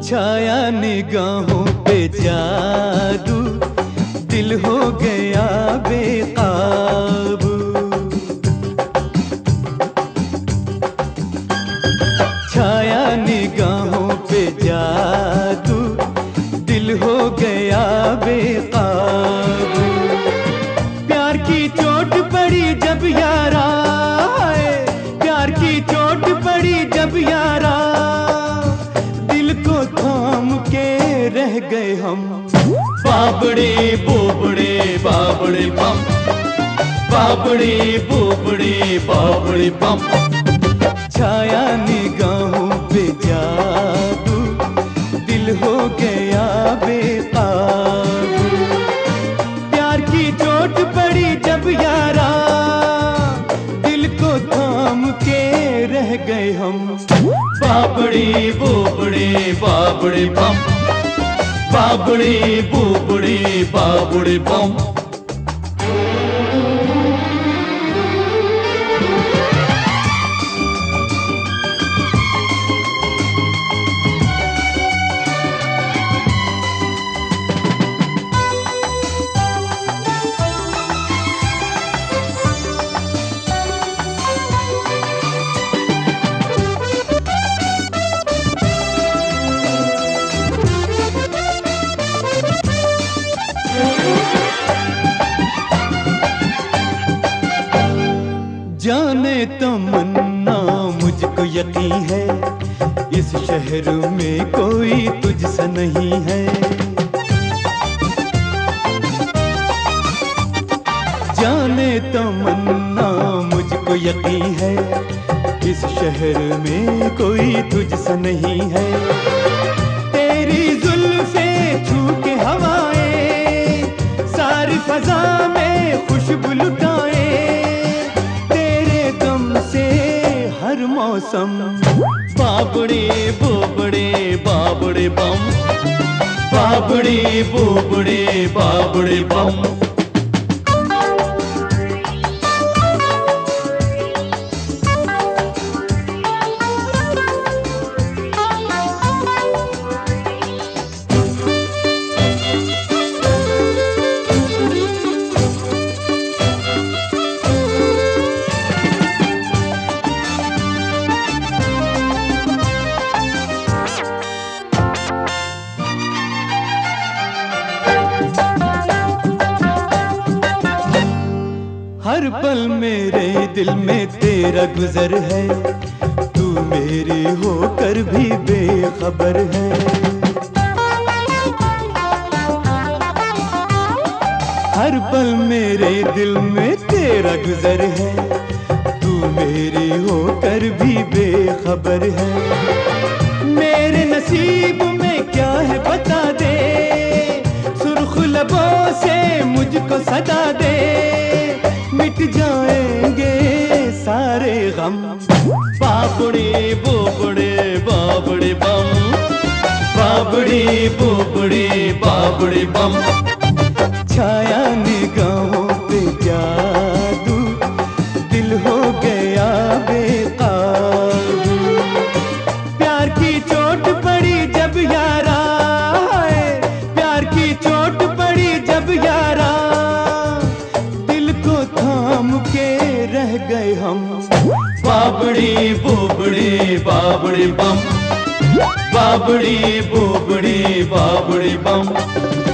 छाया निगाहों पे जादू, दिल हो गया बेकाबू। छाया निगाहों पे जादू, दिल हो गया बेकाबू। प्यार की चोट पड़ी जब यारा, प्यार की चोट पड़ी जब यारा, दिल को थाम के रह गए हम। बाबड़े बोबड़े बाबड़े बम, बाबड़े बोबड़े बाबड़े बम। छाया निगाहों पे जादू, दिल हो गया बेकाबू। प्यार की चोट पड़ी जब यारा, दिल को थाम के रह गए हम। बाबड़े बोबड़े बाबड़े बम, बाबड़े बोबड़े बाबड़े बम। जाने तमन्ना मुझको यकीन है, इस शहर में कोई तुझसा नहीं है। जाने तमन्ना मुझको यकीन है, इस शहर में कोई तुझसा नहीं है। तेरी जुल्फे छू के हवाएं सारी फजा में खुशबू लुटाए, हर मौसम। बाबड़े बोबड़े बाबड़े बम, बाबड़े बोबड़े बाबड़े बम। हर पल मेरे दिल में तेरा गुजर है, तू मेरी होकर भी बेखबर है। हर पल मेरे दिल में तेरा गुजर है, तू मेरी होकर भी बेखबर है। मेरे नसीब में क्या है बता दे, सुर्ख लबों से मुझको सदा दे, मिट जाएंगे सारे गम। बाबड़े बोबड़े बाबड़े बम, बाबड़े बोबड़े बाबड़े बम। छाया निगाहों पे जादू, दिल हो गया बेकाबू। प्यार की चोट पड़ी जब यारा, प्यार की चोट पड़ी जब यारा, थाम के रह गए हम। बाबड़े बोबड़े बाबड़े बम, बाबड़े बोबड़े बाबड़े बम।